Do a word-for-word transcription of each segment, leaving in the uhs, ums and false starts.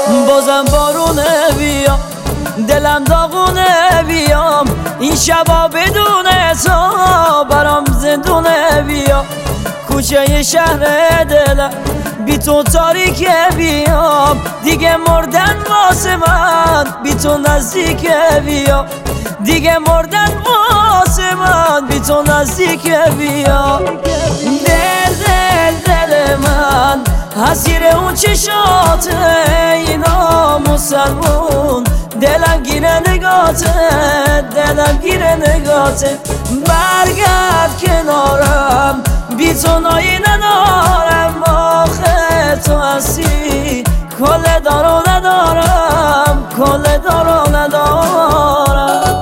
بازم بارونه بیا دلم داغونه بیام این شبا بدون تو برام زندونه بیا کوچه شهر دلم بی تو تاریکه بیام دیگه مردن واسه من بی تو نزدیکه بیا دیگه مردن واسه من بی تو نزدیکه بیا دل دل دل من حسیر اون چشاته اینا مسلمون دلم گیره نگاته دلم گیره نگاته برگرد کنارم بی تو نایی ندارم آخه تو هستی کل دارو ندارم کل دارو ندارم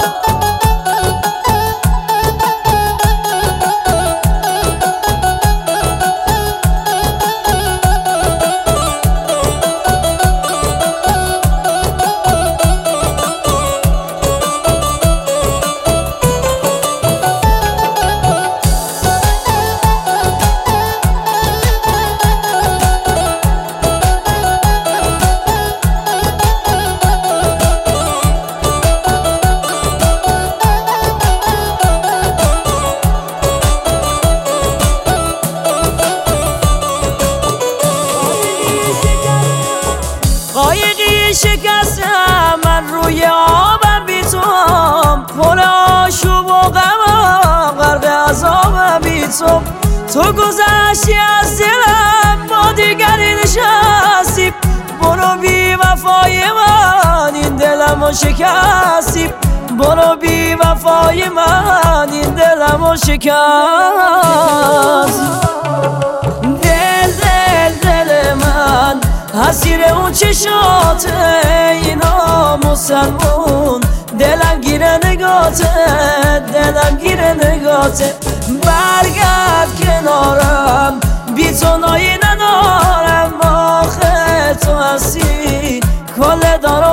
قایقی شکستم من روی آبم بی تو پر آشوب و غمم غرق عذابم بی تو تو گذشتی از دلم با دیگری نشستی برو بی وفای من این دلمو شکستی برو بی وفای من این دلمو شکست دل دل دل من حسیر اون چشاته اینا مسلمون دلم گیره نگاته دلم گیره نگاته برگرد کنارم بی تو نایی ندارم آخه تو هستی کل دارم